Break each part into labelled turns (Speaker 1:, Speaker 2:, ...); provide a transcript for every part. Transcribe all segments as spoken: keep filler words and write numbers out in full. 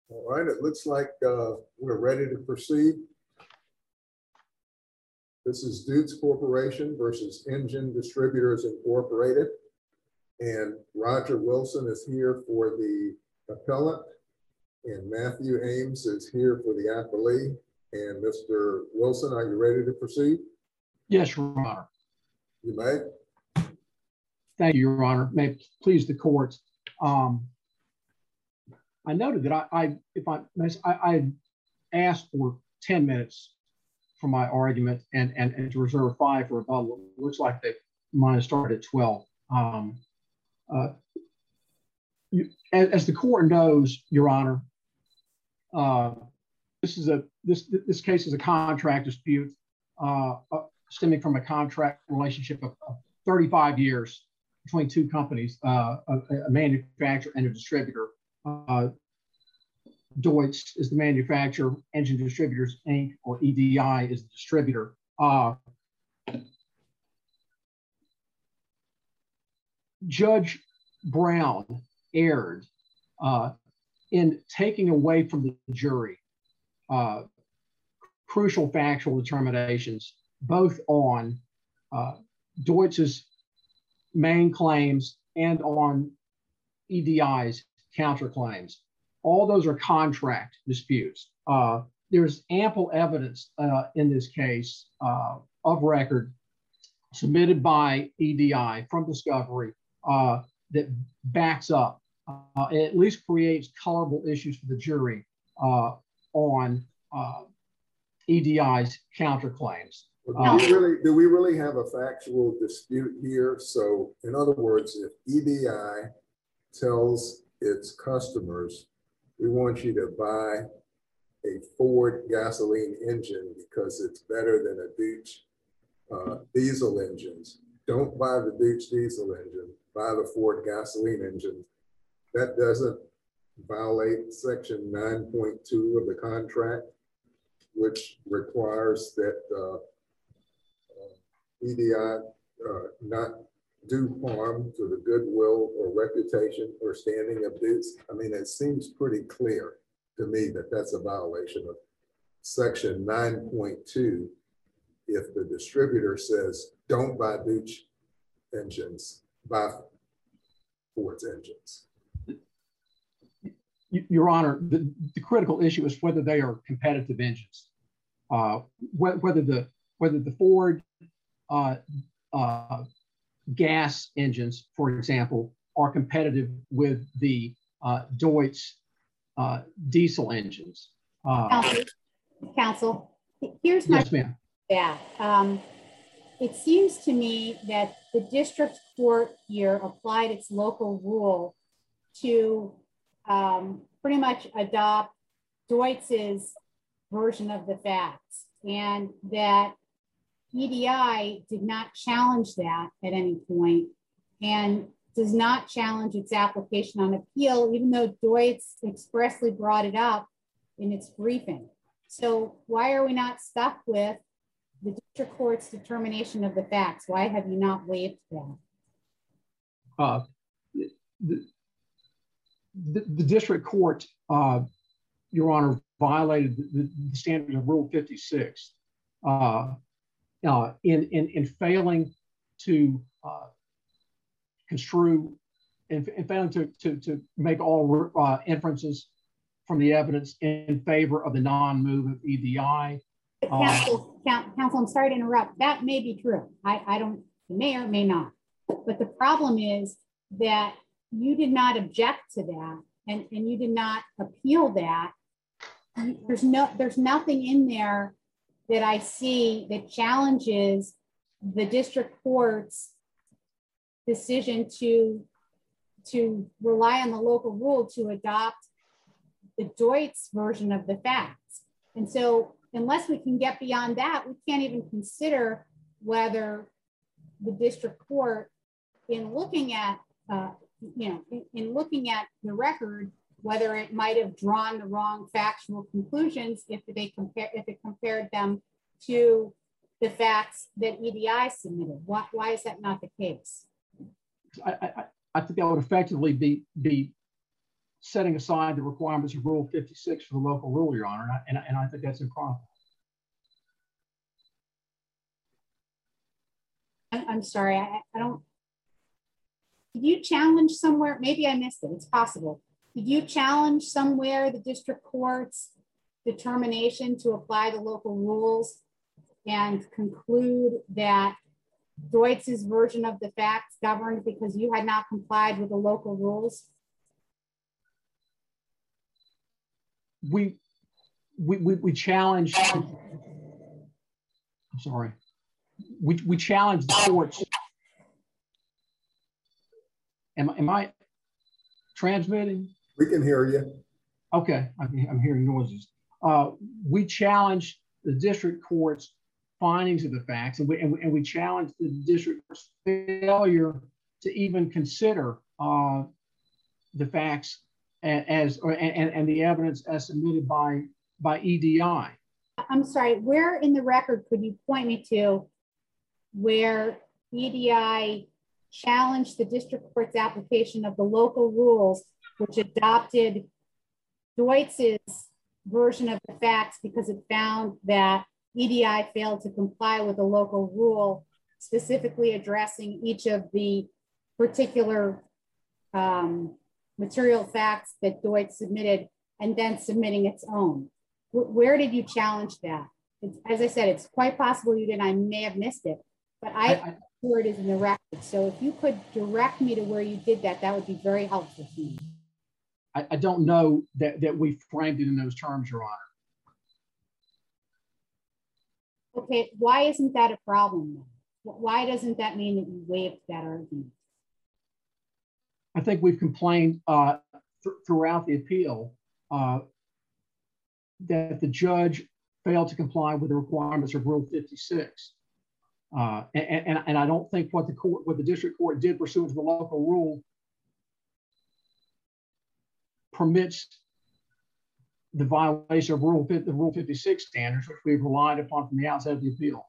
Speaker 1: All right, it looks like uh, we're ready to proceed. This is Deutz Corporation versus Engine Distributors Incorporated. And Roger Wilson is here for the appellant, and Matthew Ames is here for the appellee. And Mister Wilson, are you ready to proceed?
Speaker 2: Yes, Your Honor.
Speaker 1: You may.
Speaker 2: Thank you, Your Honor. May it please the court. Um, I noted that I, I if I, I, I asked for ten minutes for my argument and, and, and to reserve five for rebuttal. It looks like they mine has started at twelve. Um, uh, you, as, as the court knows, Your Honor, uh, this is a this this case is a contract dispute uh, uh, stemming from a contract relationship of, of thirty-five years between two companies, uh, a, a manufacturer and a distributor. Uh, Deutz is the manufacturer, Engine Distributors Incorporated, or E D I, is the distributor. Uh, Judge Brown erred uh, in taking away from the jury uh, crucial factual determinations, both on uh, Deutz's main claims and on E D I's counterclaims. All those are contract disputes. Uh, there's ample evidence uh, in this case uh, of record submitted by E D I from discovery uh, that backs up, uh, at least creates colorable issues for the jury uh, on uh, E D I's counterclaims.
Speaker 1: Well, do, we really, do we really have a factual dispute here? So in other words, if E D I tells its customers, we want you to buy a Ford gasoline engine because it's better than a Deutz uh, diesel engines. Don't buy the Deutz diesel engine, buy the Ford gasoline engine. That doesn't violate section nine point two of the contract, which requires that uh, uh, E D I uh, not do harm to the goodwill or reputation or standing of Deutz. I mean, it seems pretty clear to me that that's a violation of section nine point two if the distributor says, don't buy Deutz engines, buy Ford's engines.
Speaker 2: Your Honor, the, the critical issue is whether they are competitive engines. Uh, wh whether the whether the Ford uh, uh, gas engines, for example, are competitive with the uh, Deutz uh, diesel engines. Uh,
Speaker 3: Counsel, Counsel, here's my
Speaker 2: yes, ma'am.
Speaker 3: Yeah, um, it seems to me that the district court here applied its local rule to um, pretty much adopt Deutz's version of the facts, and that E D I did not challenge that at any point and does not challenge its application on appeal, even though Deutz expressly brought it up in its briefing. So why are we not stuck with the district court's determination of the facts? Why have you not waived that?
Speaker 2: Uh, the, the, the district court, uh, Your Honor, violated the, the standards of Rule fifty-six. Uh, Uh, in, in, in failing to uh, construe and, and failing to, to, to make all uh, inferences from the evidence in favor of the non-move of E D I. Uh,
Speaker 3: Counsel, Counsel, I'm sorry to interrupt. That may be true. I, I don't, may or may not. But the problem is that you did not object to that, and, and you did not appeal that. There's no, there's nothing in there that I see that challenges the district court's decision to, to rely on the local rule to adopt the Deutz version of the facts. And so unless we can get beyond that, we can't even consider whether the district court, in looking at, uh, you know, in, in looking at the record, whether it might have drawn the wrong factual conclusions if they compare, if it compared them to the facts that E D I submitted. Why, why is that not the case?
Speaker 2: I, I, I think that would effectively be, be setting aside the requirements of Rule fifty-six for the local rule, Your Honor, and I, and, I- and I think that's improper.
Speaker 3: I- I'm sorry, I, I don't. Did you challenge somewhere? Maybe I missed it. It's possible. Did you challenge somewhere the district court's determination to apply the local rules and conclude that Deutz's version of the facts governed because you had not complied with the local rules?
Speaker 2: We, we, we, we challenged, I'm sorry, we, we challenged the courts. Am, am I transmitting?
Speaker 1: We can hear you.
Speaker 2: Okay, I'm, I'm hearing noises. Uh, we challenged the district court's findings of the facts, and we, and we, and we challenged the district court's failure to even consider uh, the facts as, or, and, and the evidence as submitted by, by E D I.
Speaker 3: I'm sorry, where in the record could you point me to where E D I challenged the district court's application of the local rules, which adopted Deutz's version of the facts because it found that E D I failed to comply with a local rule, specifically addressing each of the particular um, material facts that Deutz submitted and then submitting its own? Where did you challenge that? It's, as I said, it's quite possible you did. I may have missed it, but I, I where it is in the record. So if you could direct me to where you did that, that would be very helpful to me.
Speaker 2: I, I don't know that, that we framed it in those terms, Your Honor.
Speaker 3: Okay, why isn't that a problem then? Why doesn't that mean that you waived that argument?
Speaker 2: I think we've complained uh, th throughout the appeal uh, that the judge failed to comply with the requirements of Rule fifty-six. Uh, and, and, and I don't think what the court, what the district court did pursuant to the local rule permits the violation of Rule, the Rule fifty-six standards, which we've relied upon from the outset of the appeal.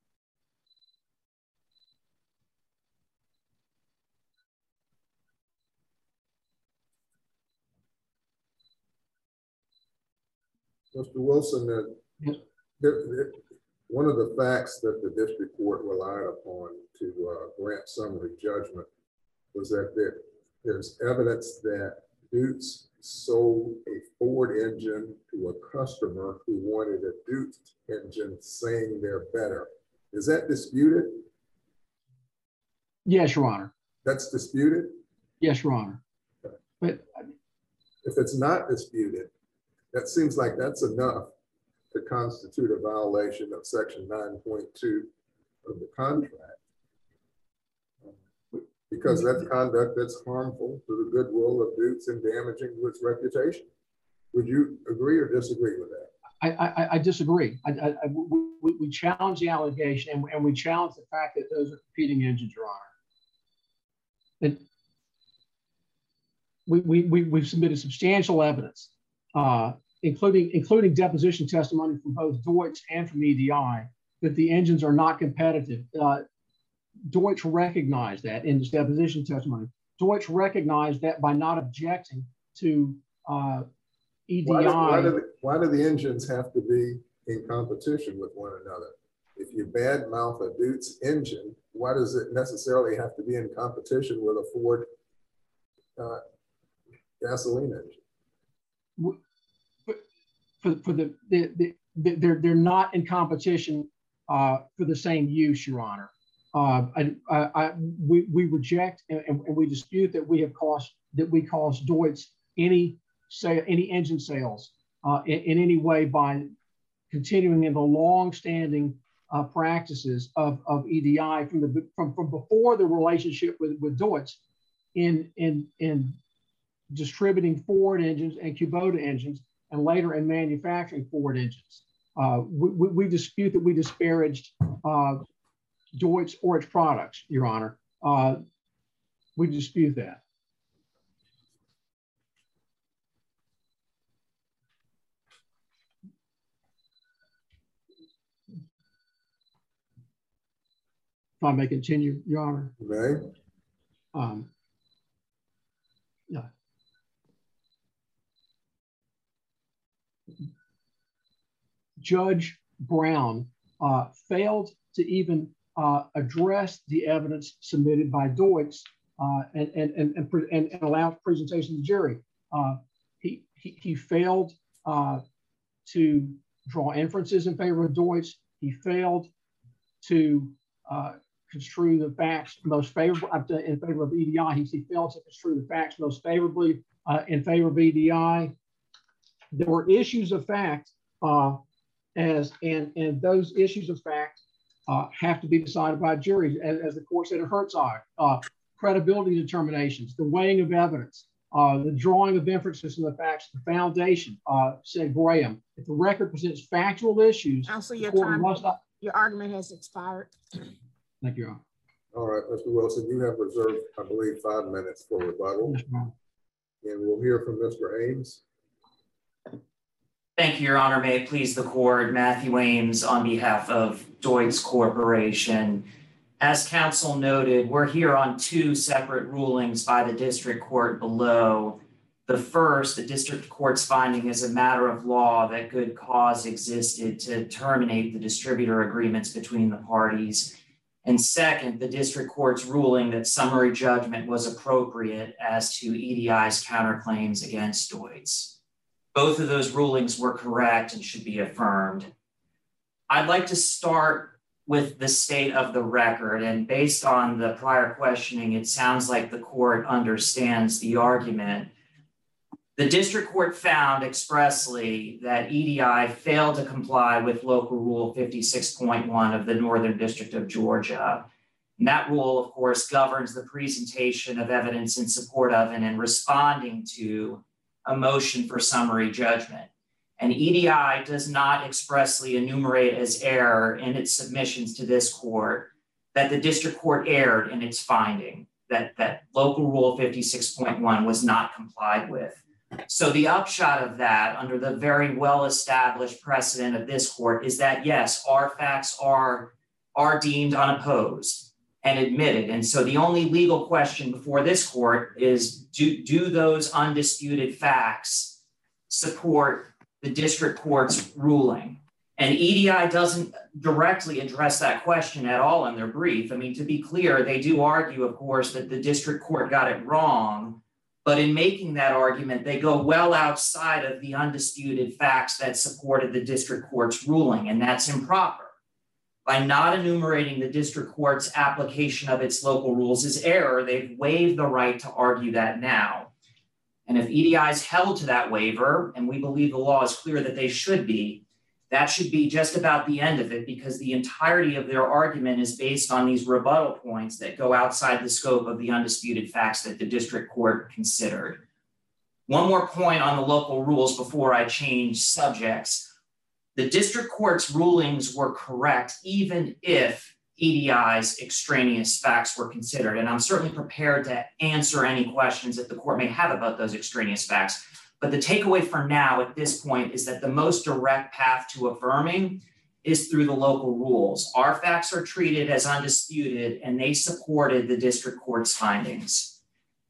Speaker 1: Mister Wilson, that
Speaker 2: Yes.
Speaker 1: there, there, one of the facts that the district court relied upon to uh, grant summary judgment was that there, there's evidence that Deutz sold a Ford engine to a customer who wanted a Deutz engine, saying they're better. Is that disputed?
Speaker 2: Yes, Your Honor.
Speaker 1: That's disputed?
Speaker 2: Yes, Your Honor.
Speaker 1: Okay.
Speaker 2: But
Speaker 1: if it's not disputed, that seems like that's enough to constitute a violation of section nine point two of the contract, because that's conduct that's harmful to the goodwill of Deutz and damaging to its reputation. Would you agree or disagree with that?
Speaker 2: I, I, I disagree. I, I, we, we challenge the allegation, and, and we challenge the fact that those are competing engines, Your Honor. And we, we, we, we've submitted substantial evidence, uh, including, including deposition testimony from both Deutz and from E D I, that the engines are not competitive. Uh, Deutz recognized that in his deposition testimony. Deutz recognized that by not objecting to uh, E D I. Why do,
Speaker 1: why, do the, why do the engines have to be in competition with one another? If you badmouth a Deutz engine, why does it necessarily have to be in competition with a Ford uh, gasoline engine?
Speaker 2: For, for the, the, the, the, they're, they're not in competition uh, for the same use, Your Honor. Uh, I, I, I, we, we reject and, and we dispute that we have cost, that we caused Deutz any say any engine sales uh, in, in any way by continuing in the long-standing uh, practices of, of E D I from the from, from before the relationship with, with Deutz in in in distributing Ford engines and Kubota engines, and later in manufacturing Ford engines. Uh, we, we, we dispute that we disparaged uh, Deutz or its products, Your Honor. Uh, we dispute that. If I may continue, Your Honor.
Speaker 1: You may.
Speaker 2: Um, yeah. Judge Brown uh, failed to even uh, address the evidence submitted by Deutz uh, and, and, and, and, and, and allow presentation to the jury. Uh, he, he, he failed uh, to draw inferences in favor of Deutz. He failed to uh, construe the facts most favorable in favor of E D I. He, he failed to construe the facts most favorably uh, in favor of E D I. There were issues of fact uh, as and, and those issues of fact uh, have to be decided by juries, as, as the court said in Herzog. Uh, credibility determinations, the weighing of evidence, uh, the drawing of inferences from the facts, the foundation, uh, said Graham. If the record presents factual issues,
Speaker 4: Counsel, your time, not... your argument has expired.
Speaker 2: Thank you.
Speaker 1: All right, Mister Wilson, you have reserved, I believe, five minutes for rebuttal.
Speaker 2: Yes,
Speaker 1: and we'll hear from Mister Ames.
Speaker 5: Thank you, Your Honor. May it please the court, Matthew Ames on behalf of Deutz Corporation. As counsel noted, we're here on two separate rulings by the district court below. The first, the district court's finding as a matter of law that good cause existed to terminate the distributor agreements between the parties. And second, the district court's ruling that summary judgment was appropriate as to E D I's counterclaims against Deutz. Both of those rulings were correct and should be affirmed. I'd like to start with the state of the record. And based on the prior questioning, it sounds like the court understands the argument. The district court found expressly that E D I failed to comply with local rule fifty-six point one of the Northern District of Georgia. And that rule, of course, governs the presentation of evidence in support of and in responding to a motion for summary judgment. And E D I does not expressly enumerate as error in its submissions to this court that the district court erred in its finding that, that local rule fifty-six point one was not complied with. So the upshot of that, under the very well-established precedent of this court, is that yes, our facts are, are deemed unopposed and admitted. And so the only legal question before this court is, do, do those undisputed facts support the district court's ruling? And E D I doesn't directly address that question at all in their brief. I mean, to be clear, they do argue, of course, that the district court got it wrong. But in making that argument, they go well outside of the undisputed facts that supported the district court's ruling, and that's improper. By not enumerating the district court's application of its local rules as error, they've waived the right to argue that now. And if E D I is held to that waiver, and we believe the law is clear that they should be, that should be just about the end of it, because the entirety of their argument is based on these rebuttal points that go outside the scope of the undisputed facts that the district court considered. One more point on the local rules before I change subjects. The district court's rulings were correct, even if E D I's extraneous facts were considered. And I'm certainly prepared to answer any questions that the court may have about those extraneous facts. But the takeaway for now at this point is that the most direct path to affirming is through the local rules. Our facts are treated as undisputed, and they supported the district court's findings.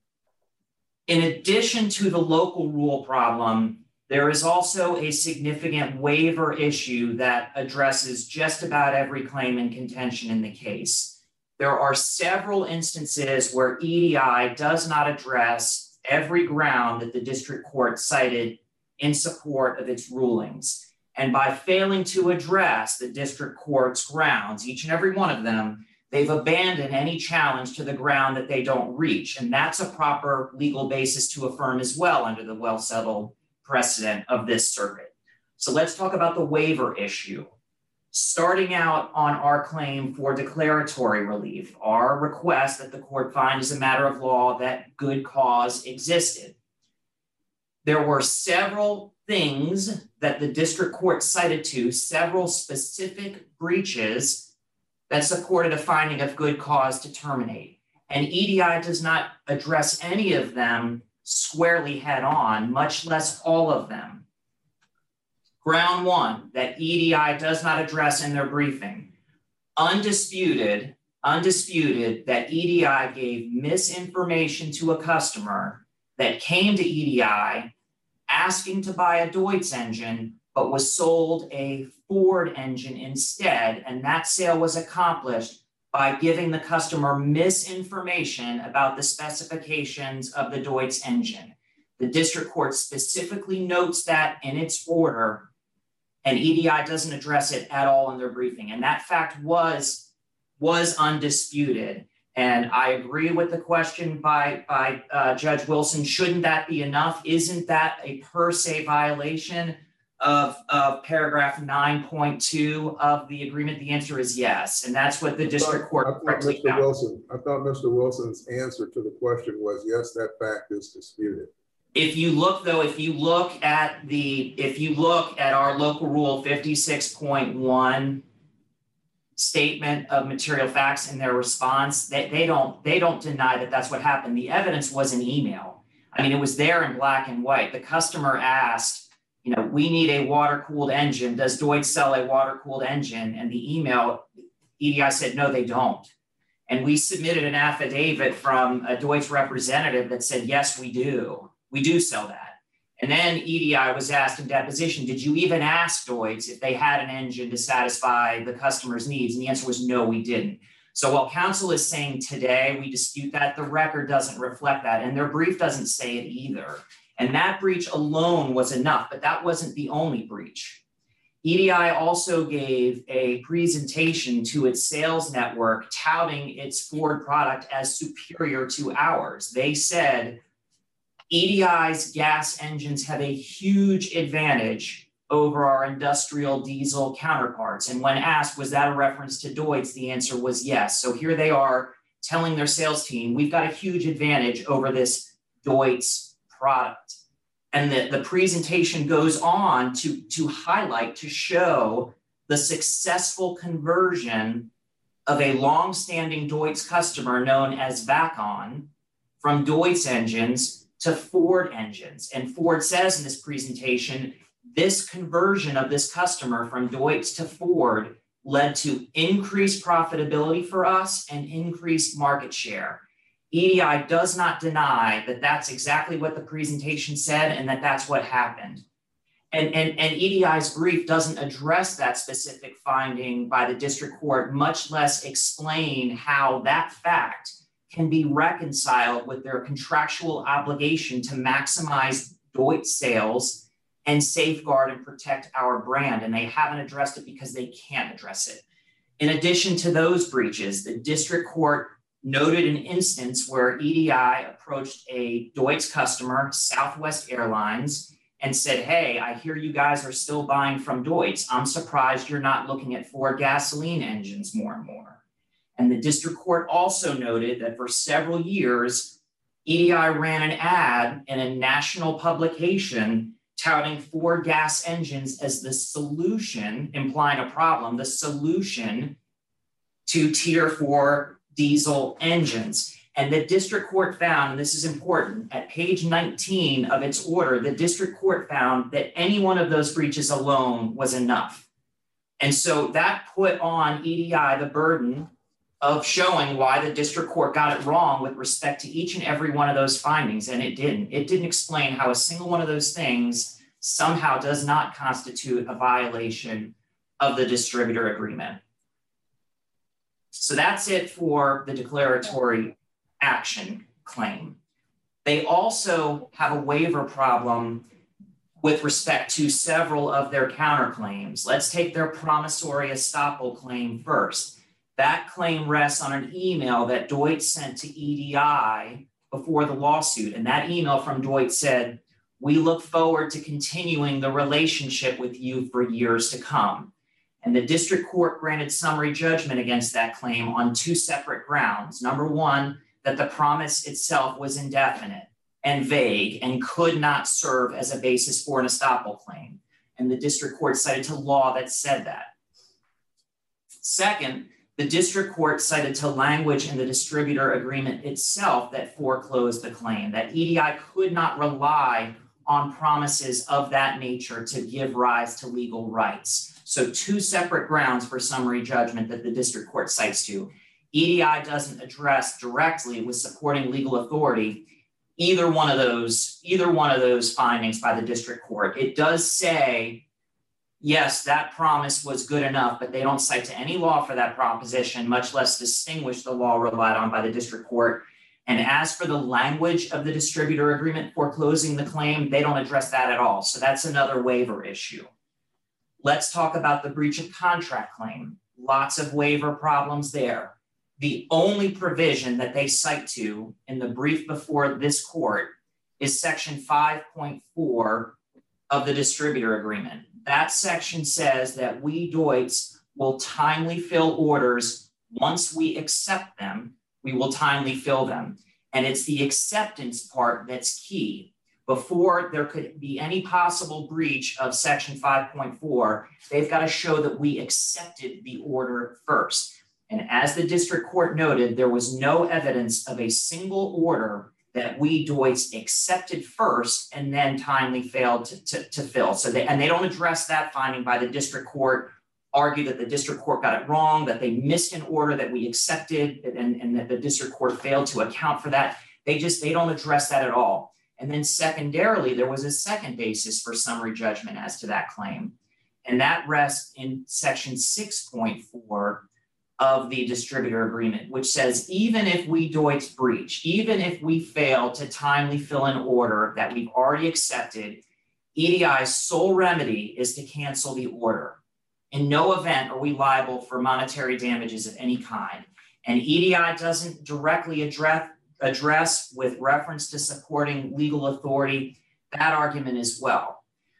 Speaker 5: In addition to the local rule problem, there is also a significant waiver issue that addresses just about every claim and contention in the case. There are several instances where E D I does not address every ground that the district court cited in support of its rulings. And by failing to address the district court's grounds, each and every one of them, they've abandoned any challenge to the ground that they don't reach. And that's a proper legal basis to affirm as well under the well-settled precedent of this circuit. So let's talk about the waiver issue. Starting out on our claim for declaratory relief, our request that the court find as a matter of law that good cause existed. There were several things that the district court cited to, several specific breaches that supported a finding of good cause to terminate. And E D I does not address any of them squarely head on, much less all of them. Ground one that E D I does not address in their briefing. Undisputed, undisputed that E D I gave misinformation to a customer that came to E D I asking to buy a Deutz engine, but was sold a Ford engine instead. And that sale was accomplished by giving the customer misinformation about the specifications of the Deutz engine. The district court specifically notes that in its order, and E D I doesn't address it at all in their briefing. And that fact was, was undisputed. And I agree with the question by, by uh, Judge Wilson. Shouldn't that be enough? Isn't that a per se violation of, of paragraph nine point two of the agreement? The answer is yes. And that's what the district court
Speaker 1: I thought,
Speaker 5: correctly
Speaker 1: Mister
Speaker 5: found.
Speaker 1: Wilson, I thought Mister Wilson's answer to the question was, yes, that fact is disputed.
Speaker 5: If you look though, if you look at the, if you look at our local rule fifty-six point one statement of material facts in their response, they, they don't, they don't deny that that's what happened. The evidence was an email. I mean, it was there in black and white. The customer asked, you know, we need a water-cooled engine. Does Deutz sell a water-cooled engine? And the email, E D I said, no, they don't. And we submitted an affidavit from a Deutz representative that said, yes, we do. We do sell that. And then E D I was asked in deposition, did you even ask Deutz if they had an engine to satisfy the customer's needs? And the answer was no, we didn't. So while counsel is saying today we dispute that, the record doesn't reflect that. And their brief doesn't say it either. And that breach alone was enough, but that wasn't the only breach. E D I also gave a presentation to its sales network touting its Ford product as superior to ours. They said, E D I's gas engines have a huge advantage over our industrial diesel counterparts. And when asked, was that a reference to Deutz? The answer was yes. So here they are telling their sales team, we've got a huge advantage over this Deutz product. And the, the presentation goes on to, to highlight, to show the successful conversion of a long-standing Deutz customer known as Vacon from Deutz engines to Ford engines. And Ford says in this presentation, this conversion of this customer from Deutz to Ford led to increased profitability for us and increased market share. E D I does not deny that that's exactly what the presentation said and that that's what happened. And, and, and E D I's brief doesn't address that specific finding by the district court, much less explain how that fact can be reconciled with their contractual obligation to maximize Deutz sales and safeguard and protect our brand. And they haven't addressed it because they can't address it. In addition to those breaches, the district court noted an instance where E D I approached a Deutz customer, Southwest Airlines, and said, hey, I hear you guys are still buying from Deutz. I'm surprised you're not looking at Ford gasoline engines more and more. And the district court also noted that for several years, E D I ran an ad in a national publication touting Ford gas engines as the solution, implying a problem, the solution to tier four diesel engines. And the district court found, and this is important, at page nineteen of its order, the district court found that any one of those breaches alone was enough. And so that put on E D I the burden of showing why the district court got it wrong with respect to each and every one of those findings, and it didn't. It didn't explain how a single one of those things somehow does not constitute a violation of the distributor agreement. So that's it for the declaratory action claim. They also have a waiver problem with respect to several of their counterclaims. Let's take their promissory estoppel claim first. That claim rests on an email that Deutz sent to E D I before the lawsuit. And that email from Deutz said, we look forward to continuing the relationship with you for years to come. And the district court granted summary judgment against that claim on two separate grounds. Number one, that the promise itself was indefinite and vague and could not serve as a basis for an estoppel claim. And the district court cited to law that said that. Second, the district court cited to language in the distributor agreement itself that foreclosed the claim, that E D I could not rely on promises of that nature to give rise to legal rights. So two separate grounds for summary judgment that the district court cites to. E D I doesn't address directly with supporting legal authority. either one of those, either one of those findings by the district court. It does say, yes, that promise was good enough, but they don't cite to any law for that proposition, much less distinguish the law relied on by the district court. And as for the language of the distributor agreement foreclosing the claim, they don't address that at all. So that's another waiver issue. Let's talk about the breach of contract claim. Lots of waiver problems there. The only provision that they cite to in the brief before this court is section five point four of the distributor agreement. That section says that we Deutz will timely fill orders once we accept them. We will timely fill them. And it's the acceptance part that's key. Before there could be any possible breach of section five point four, they've got to show that we accepted the order first. And as the district court noted, there was no evidence of a single order that we Deutz accepted first and then timely failed to, to, to fill. So they, and they don't address that finding by the district court, argue that the district court got it wrong, that they missed an order that we accepted, and, and that the district court failed to account for that. They just, they don't address that at all. And then secondarily, there was a second basis for summary judgment as to that claim. And that rests in section six point four of the distributor agreement, which says, even if we Deutz breach, even if we fail to timely fill an order that we've already accepted, E D I's sole remedy is to cancel the order. In no event are we liable for monetary damages of any kind. And E D I doesn't directly address, address with reference to supporting legal authority that argument as well.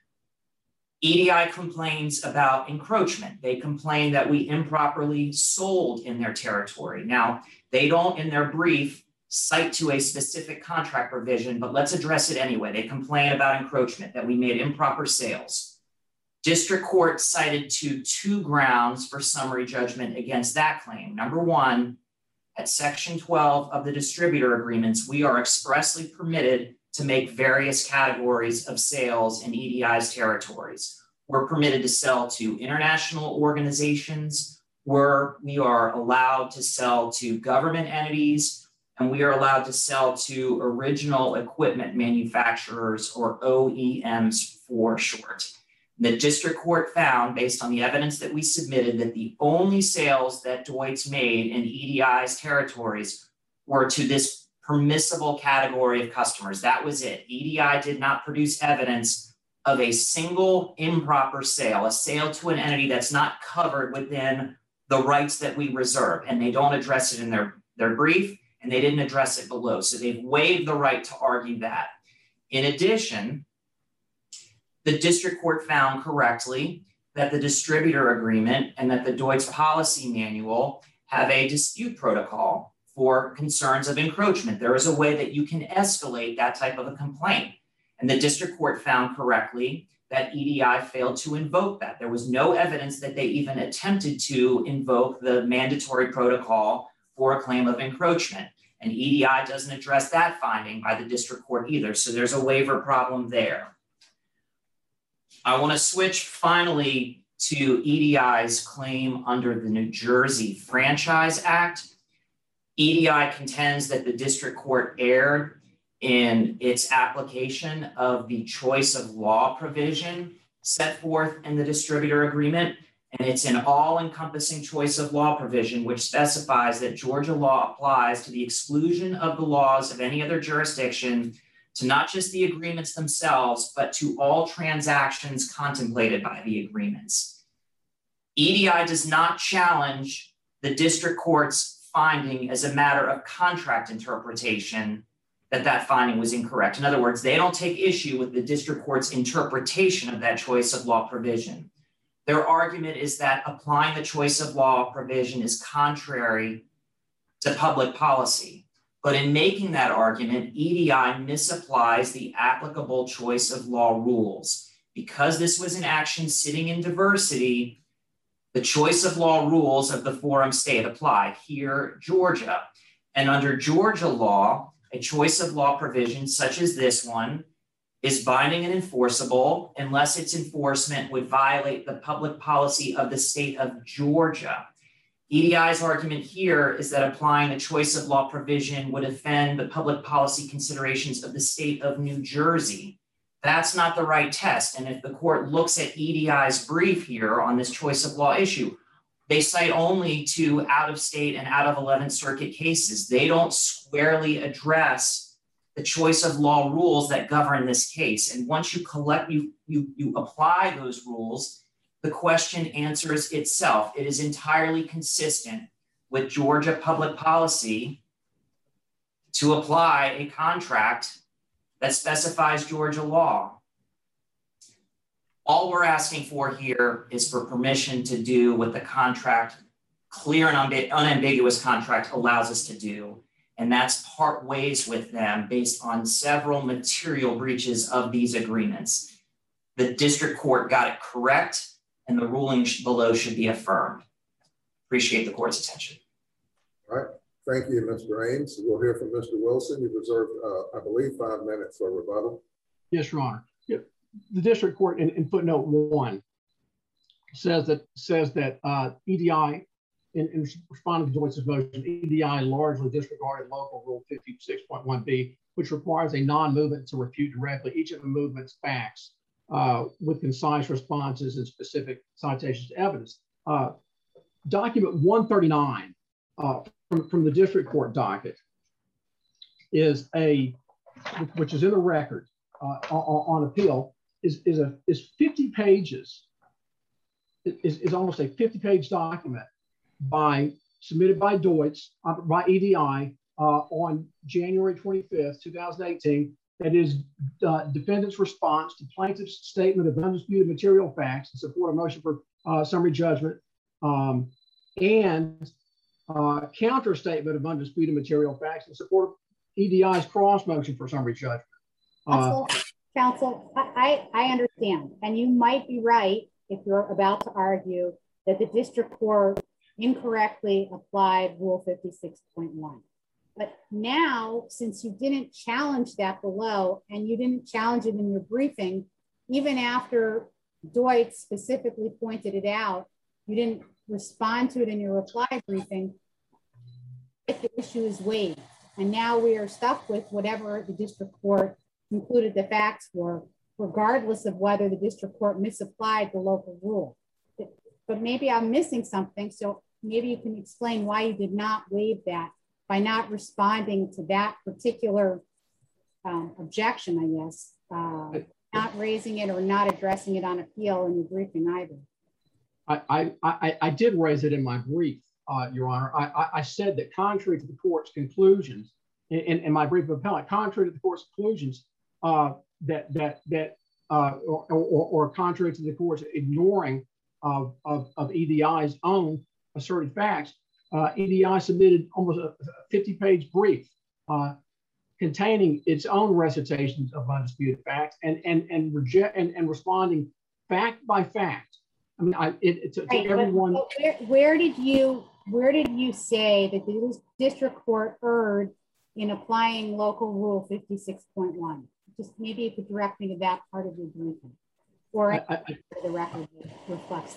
Speaker 5: E D I complains about encroachment. They complain that we improperly sold in their territory. Now, they don't in their brief cite to a specific contract provision, but let's address it anyway. They complain about encroachment, that we made improper sales. District court cited to two grounds for summary judgment against that claim. Number one, at section twelve of the distributor agreements, we are expressly permitted to make various categories of sales in E D I's territories. We're permitted to sell to international organizations, where we are allowed to sell to government entities, and we are allowed to sell to original equipment manufacturers, or O E Ms for short. The district court found, based on the evidence that we submitted, that the only sales that Deutz made in E D I's territories were to this permissible category of customers. That was it. E D I did not produce evidence of a single improper sale, a sale to an entity that's not covered within the rights that we reserve. And they don't address it in their, their brief, and they didn't address it below. So they've waived the right to argue that. In addition, the district court found correctly that the distributor agreement and that the Deutz policy manual have a dispute protocol for concerns of encroachment. There is a way that you can escalate that type of a complaint. And the district court found correctly that E D I failed to invoke that. There was no evidence that they even attempted to invoke the mandatory protocol for a claim of encroachment. And E D I doesn't address that finding by the district court either. So there's a waiver problem there. I want to switch finally to E D I's claim under the New Jersey Franchise Act. E D I contends that the district court erred in its application of the choice of law provision set forth in the distributor agreement. And it's an all-encompassing choice of law provision, which specifies that Georgia law applies to the exclusion of the laws of any other jurisdiction, to not just the agreements themselves, but to all transactions contemplated by the agreements. E D I does not challenge the district court's finding as a matter of contract interpretation that that finding was incorrect. In other words, they don't take issue with the district court's interpretation of that choice of law provision. Their argument is that applying the choice of law provision is contrary to public policy. But in making that argument, E D I misapplies the applicable choice of law rules. Because this was an action sitting in diversity, the choice of law rules of the forum state apply, here, Georgia. And under Georgia law, a choice of law provision such as this one is binding and enforceable unless its enforcement would violate the public policy of the state of Georgia. E D I's argument here is that applying a choice of law provision would offend the public policy considerations of the state of New Jersey. That's not the right test. And if the court looks at E D I's brief here on this choice of law issue, they cite only to out-of-state and out of eleventh Circuit cases. They don't squarely address the choice of law rules that govern this case. And once you collect, you, you, you apply those rules, the question answers itself. It is entirely consistent with Georgia public policy to apply a contract that specifies Georgia law. All we're asking for here is for permission to do what the contract, clear and unambiguous contract, allows us to do. And that's part ways with them based on several material breaches of these agreements. The district court got it correct, and the ruling below should be affirmed. Appreciate the court's attention.
Speaker 1: All right. Thank you, Mister Ames. We'll hear from Mister Wilson. You've reserved, uh, I believe, five minutes for rebuttal.
Speaker 2: Yes, Your Honor. The district court in, in footnote one says that says that uh, E D I, in, in responding to Joyce's motion, E D I largely disregarded local rule fifty-six point one B, which requires a non-movement to refute directly each of the movement's facts uh, with concise responses and specific citations to evidence. Uh, document one thirty-nine uh, from, from the district court docket is a, which is in the record uh, on, on appeal, is, is, a, is fifty pages, is, is almost a fifty page document by, submitted by Deutz, uh, by E D I uh, on January twenty-fifth, two thousand eighteen, that is uh, defendant's response to plaintiff's statement of undisputed material facts in support of motion for uh, summary judgment um, and uh, counter statement of undisputed material facts in support of E D I's cross motion for summary judgment. Uh,
Speaker 3: Counsel, counsel I, I understand, and you might be right if you're about to argue that the district court incorrectly applied Rule fifty-six point one. But now, since you didn't challenge that below and you didn't challenge it in your briefing, even after Deutz specifically pointed it out, you didn't respond to it in your reply briefing, if the issue is waived. And now we are stuck with whatever the district court concluded the facts were, regardless of whether the district court misapplied the local rule. But maybe I'm missing something, so maybe you can explain why you did not waive that by not responding to that particular um, objection, I guess, uh, not raising it or not addressing it on appeal in your briefing either.
Speaker 2: I, I, I did raise it in my brief, uh, Your Honor. I, I said that contrary to the court's conclusions, in, in my brief of appellate, contrary to the court's conclusions, uh, that that that uh, or, or, or contrary to the court's ignoring of, of, of E D I's own asserted facts, uh, E D I submitted almost a fifty page brief uh, containing its own recitations of undisputed facts and and and reject and, and responding fact by fact. I mean, I it, it to,
Speaker 3: right,
Speaker 2: to everyone.
Speaker 3: But, but where, where did you where did you say that the district court erred in applying local rule fifty-six point one? Just maybe you could direct me to that part of your briefing, or I, I, the record reflects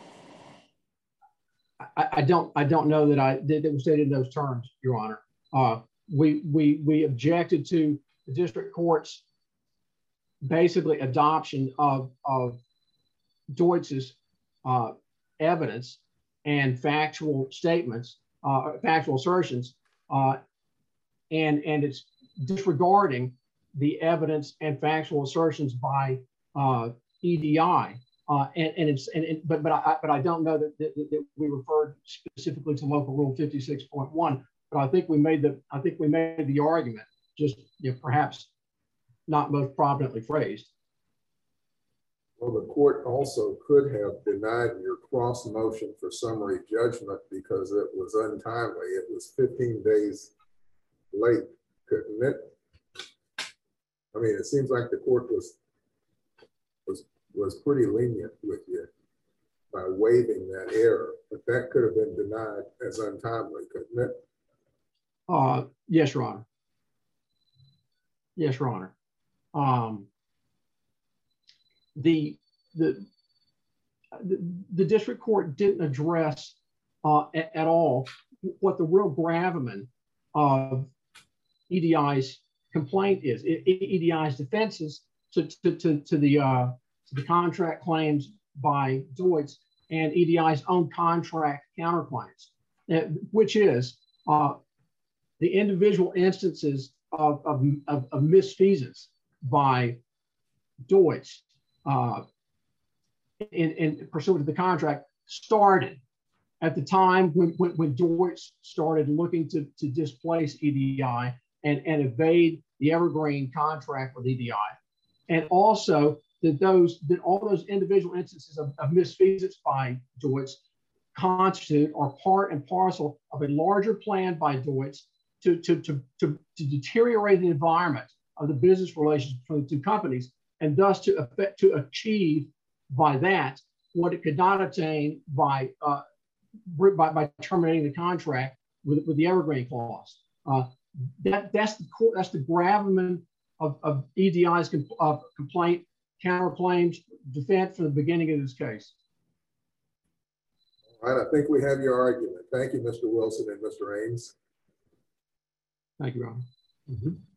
Speaker 3: that.
Speaker 2: I, I don't I don't know that I that it was stated in those terms, Your Honor. Uh, we we we objected to the district court's basically adoption of of Deutz's uh, evidence and factual statements, uh, factual assertions, uh, and and it's disregarding the evidence and factual assertions by uh, E D I, uh, and, and it's and, and but but I but I don't know that, that, that we referred specifically to local rule fifty-six point one. But I think we made the I think we made the argument, just you know, perhaps not most prominently phrased.
Speaker 1: Well, the court also could have denied your cross motion for summary judgment because it was untimely. It was fifteen days late, couldn't it? I mean, it seems like the court was was was pretty lenient with you by waiving that error, but that could have been denied as untimely, couldn't it?
Speaker 2: Uh, yes, Your Honor. Yes, Your Honor. Um, the, the the the district court didn't address uh, at, at all what the real gravamen of E D I's complaint is. E D I's defenses to, to, to, to, the, uh, to the contract claims by Deutz and E D I's own contract counterclaims, uh, which is uh, the individual instances of, of, of, of misfeasance by Deutz uh, in, in pursuant to the contract started at the time when, when, when Deutz started looking to, to displace E D I and, and evade the Evergreen contract with E D I. And also that those that all those individual instances of, of misfeasance by Deutz constitute or part and parcel of a larger plan by Deutz to, to, to, to, to deteriorate the environment of the business relations between the two companies, and thus to effect, to achieve by that what it could not attain by uh, by, by terminating the contract with, with the Evergreen clause. Uh, that that's the that's the gravamen of, of E D I's comp, uh, complaint, counterclaims, defense from the beginning of this case.
Speaker 1: All right, I think we have your argument. Thank you, Mister Wilson and Mister Ames.
Speaker 2: Thank you, Ron. Mm-hmm.